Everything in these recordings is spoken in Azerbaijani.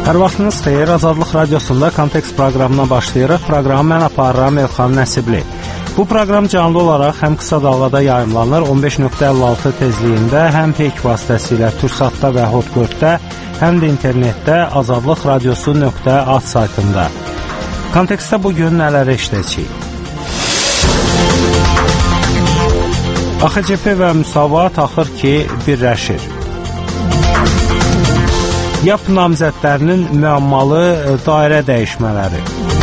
Hər vaxtınız xeyir, Azadlıq Radiosunda Kontekst proqramına başlayırıq. Proqramı mən aparıram Elxan Nəsibli. Bu proqram canlı olaraq həm qısa dalğada yayımlanır, 15.56 tezliyində, həm peyk vasitəsilə Türksatda və Hotbird-də, həm də internetdə azadlıqradiosu.az saytında. Kontekstdə bugün nələr eşidəcəyik? AXCP və Müsavat axır ki birləşir. YAP namizədlərinin müəmmalı dairə dəyişmələri.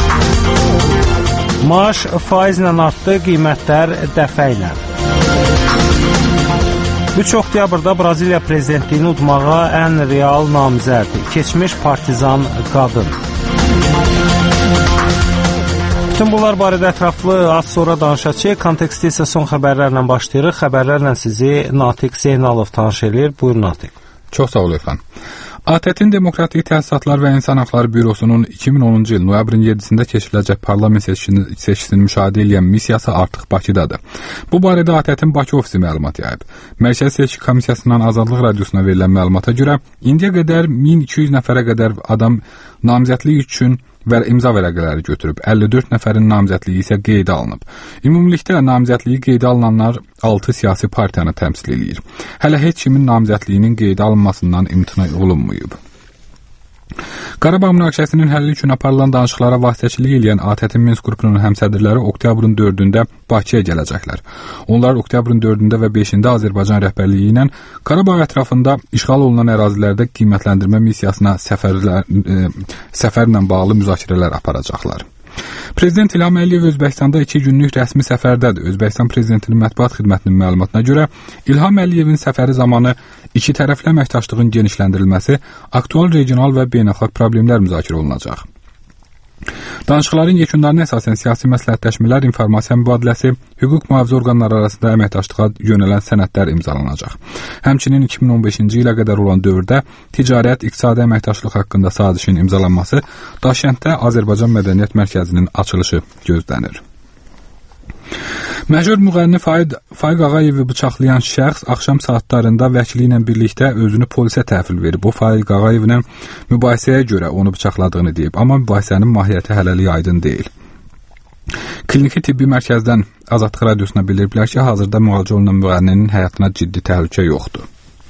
Maaş faizlə artdı, qiymətlər dəfə ilə. 3 oktyabrda Braziliya prezidentliyini udmağa ən real namizəd, keçmiş partizan qadın. Bütün bunlar barədə ətraflı az sonra danışacağıq. Kontekstdə isə son xəbərlərlə başlayırıq. Xəbərlərlə sizi Natiq Zeynalov tanış edir. Buyurun Natiq. Çox sağ ol Elxan. ATƏT-in Demokratik Təsisatlar və İnsan Haqları Bürosunun 2010-cu il noyabrın 7-sində keçiriləcək parlament seçkisini müşahidə edən missiyası artıq Bakıdadır. Bu barədə ATƏT-in Bakı ofisi məlumat yayıb. Mərkəzi Seçki Komissiyasından Azadlıq Radiosuna verilən məlumata görə indiyə qədər 1200 nəfərə qədər adam namizədlik üçün imza vərəqələri götürüb, 54 nəfərin namizədliyi isə qeydə alınıb. Ümumilikdə namizədliyi qeydə alınanlar 6 siyasi partiyanı təmsil edir. Hələ heç kimin namizədliyinin qeydə alınmasından imtina olunmayıb. Qarabağ münaqişəsinin həlli üçün aparılan danışıqlara vasitəçilik edən ATƏT-in Minsk qrupunun həmsədrləri oktyabrın 4-də Bakıya gələcəklər. Onlar oktyabrın 4-də və 5-də Azərbaycan rəhbərliyi ilə Qarabağ ətrafında işğal olunan ərazilərdə qiymətləndirmə missiyasına səfərlə bağlı müzakirələr aparacaqlar. Prezident İlham Əliyev Özbəkistanda 2 günlük rəsmi səfərdədir. Özbəkistan prezidentinin mətbuat xidmətinin məlumatına görə İlham Əliyevin səfəri zamanı iki tərəfli əməkdaşlığın genişləndirilməsi, aktual regional və beynəlxalq problemlər müzakirə olunacaq. Danışıqların yekunlarına əsasən siyasi məsləhətləşmələr, informasiya mübadiləsi, hüquq mühafizə orqanları arasında əməkdaşlığa yönələn sənədlər imzalanacaq. Həmçinin 2015-ci ilə qədər olan dövrdə ticarət, iqtisadi əməkdaşlıq haqqında sazişin imzalanması, Daşkənddə Azərbaycan Mədəniyyət Mərkəzinin açılışı gözlənir. Məşhur müğənni Faiq Ağayevi bıçaqlayan şəxs axşam saatlarında vəkili ilə birlikdə özünü polisə təhvil verib. O, Faiq Ağayevlə mübahisəyə görə onu bıçaqladığını deyib, amma mübahisənin mahiyyəti hələlik aydın deyil. Kliniki tibbi mərkəzdən Azadlıq Radiosuna bildiriblər ki, hazırda müalicə olunan müğənninin həyatına ciddi təhlükə yoxdur.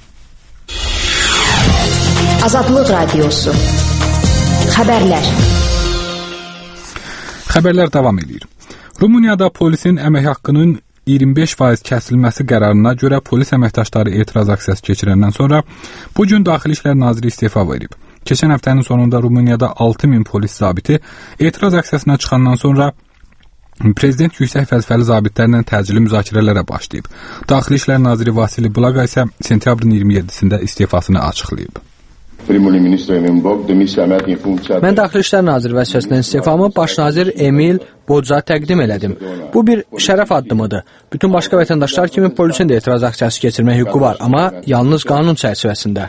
Azadlıq Radiosu. Xəbərlər. Xəbərlər davam edir. Rumuniyada polisin əmək haqqının 25% kəsilməsi qərarına görə polis əməkdaşları etiraz aksiyası keçirəndən sonra bu gün Daxili İşlər Naziri istefa verib. Keçən həftənin sonunda Rumuniyada 6000 polis zabiti etiraz aksiyasına çıxandan sonra Prezident yüksək vəzifəli zabitlərlə təcili müzakirələrə başlayıb. Daxili İşlər Naziri Vasili Blaga isə sentyabrın 27-sində istefasını açıqlayıb. Mən Daxili İşlər Naziri vəzifəsindən istifamı baş nazir Emil Bodza təqdim elədim. Bu bir şərəf addımıdır. Bütün başqa vətəndaşlar kimi polisin də etiraz aksiyası keçirmək hüququ var, amma yalnız qanun çərçivəsində.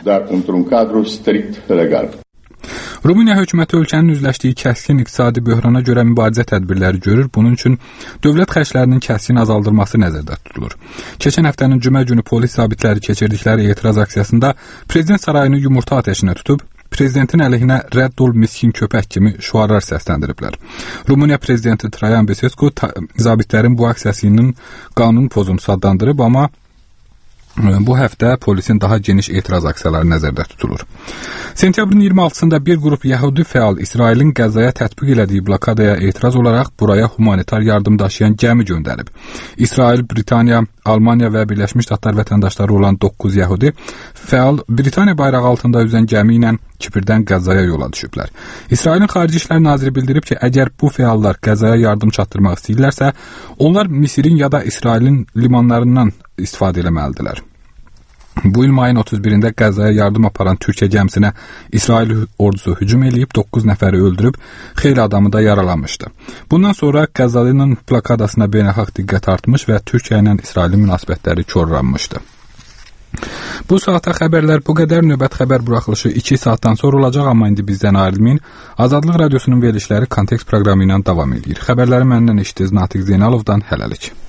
Rumıniya hökuməti ölkənin üzləşdiyi kəskin iqtisadi böhrana görə mübarizə tədbirləri görür. Bunun üçün dövlət xərclərinin kəskin azaldılması nəzərdə tutulur. Keçən həftənin cümə günü polis zabitləri keçirdikləri etiraz aksiyasında prezident sarayını yumurta atəşinə tutub, prezidentin əleyhinə rədd ol miskin köpək kimi şüarlar səsləndiriblər. Rumıniya prezidenti Traian Băsescu zabitlərin bu aksiyasının qanun pozuntusu adlandırıb, amma bu həftə polisin daha geniş etiraz aksiyaları nəzərdə tutulur. Sentyabrın 26-sında bir qrup Yəhudi fəal İsrailin Qəzzaya tətbiq elədiyi blokadaya etiraz olaraq buraya humanitar yardım daşıyan gəmi göndərib. İsrail, Britaniya, Almaniya və Birləşmiş Ştatlar vətəndaşları olan 9 Yəhudi fəal Britaniya bayrağı altında üzən gəmi ilə Kiprdən Qəzzaya yola düşüblər. İsrailin Xarici İşlər Naziri bildirib ki, əgər bu fəallar Qəzzaya yardım çatdırmaq istəyirlərsə, onlar Misirin ya da İsrailin limanlarından istifadə eləməlidirlər. Bu il mayın 31-də Qəzzaya yardım aparan Türkiyə gəmisinə İsrail ordusu hücum eləyib, 9 nəfəri öldürüb, xeyli adamı da yaralamışdı. Bundan sonra Qəzzanın blokadasına beynəlxalq diqqət artmış və Türkiyə ilə İsrailin münasibətləri korlanmışdı. Bu saata xəbərlər bu qədər. Növbət xəbər buraxılışı 2 saatdan sonra olacaq, amma indi bizdən ayrılmayın. Azadlıq Radiosunun verilişləri Kontekst proqramı ilə davam edir. Xəbərləri məndən eşitdiniz Natiq Zeynalovdan. Hələlik.